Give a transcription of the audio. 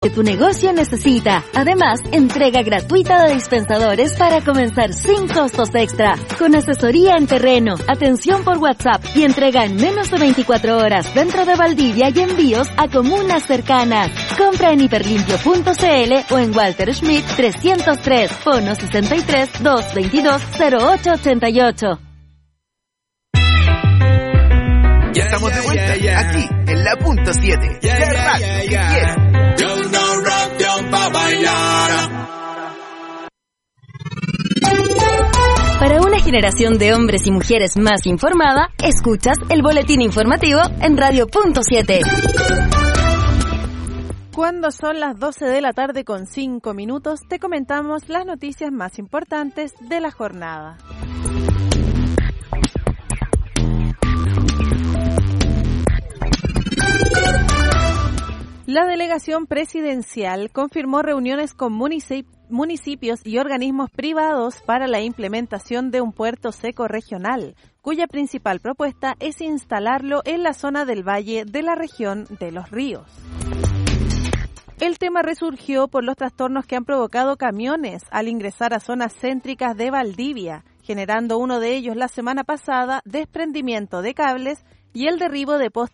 que tu negocio necesita. Además, entrega gratuita de dispensadores para comenzar sin costos extra. Con asesoría en terreno, atención por WhatsApp y entrega en menos de 24 horas dentro de Valdivia y envíos a comunas cercanas. Compra en hiperlimpio.cl o en Walter Schmidt 303, fono 63 222 0888. Ya estamos de vuelta, aquí, en la punto 7. La radio que quieres. Para una generación de hombres y mujeres más informada, escuchas el boletín informativo en Radio Punto 7. Cuando son las 12 de la tarde con 5 minutos, te comentamos las noticias más importantes de la jornada. La delegación presidencial confirmó reuniones con municipios y organismos privados para la implementación de un puerto seco regional, cuya principal propuesta es instalarlo en la zona del valle de la región de Los Ríos. El tema resurgió por los trastornos que han provocado camiones al ingresar a zonas céntricas de Valdivia, generando uno de ellos la semana pasada, desprendimiento de cables y el derribo de postes